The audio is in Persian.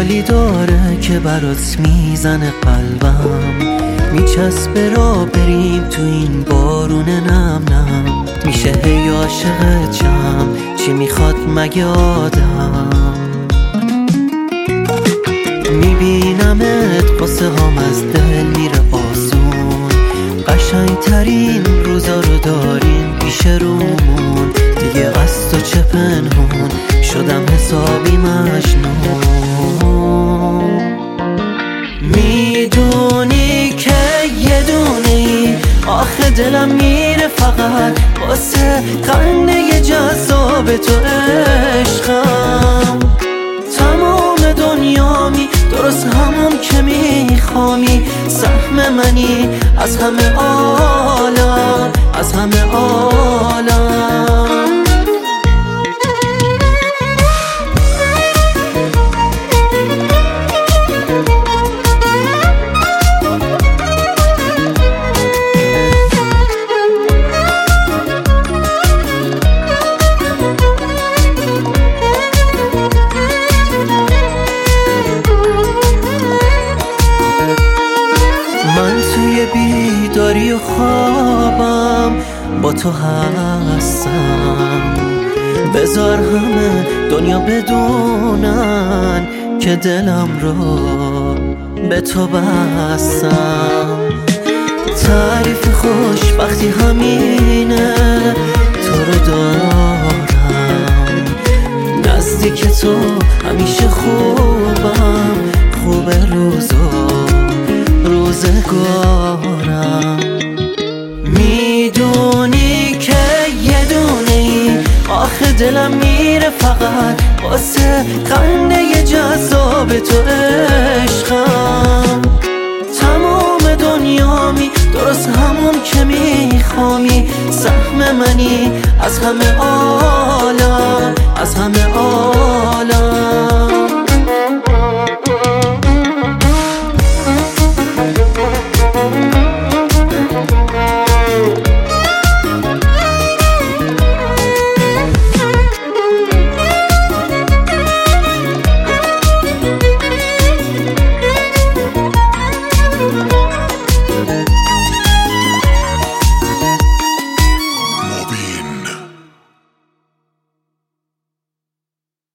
حالی داره که برات میزنه قلبم، میچسبه را بریم تو این بارون نم نم. میشه هی عاشق چم، چی میخواد مگه آدم؟ میبینمت قصه هام از دل میره آسون، قشنگ ترین روزا رو داریم پیش رومون. دیگه از تو چه پنهون، شدم حسابی مجنون. میدونی که یه دونه ای آخه دلم میره فقط واسه خنده جذاب تو عشقم. تمام دنیامی درست همون که میخوامی، سهم منی از همه عالم، از همه عالم. بیداری و خوابم با تو هستم، بذار همه دنیا بدونن که دلم رو به تو بستم. تعریف خوشبختی همینه، تو رو دارم نزدیک تو همیشه خوبم، خوب روزگارم. میدونی که یه دونه ای آخه دلم میره فقط واسه خنده جذاب تو عشقم. تمام دنیامی درست همون که میخوامی، سهم منی از همه عالم، از همه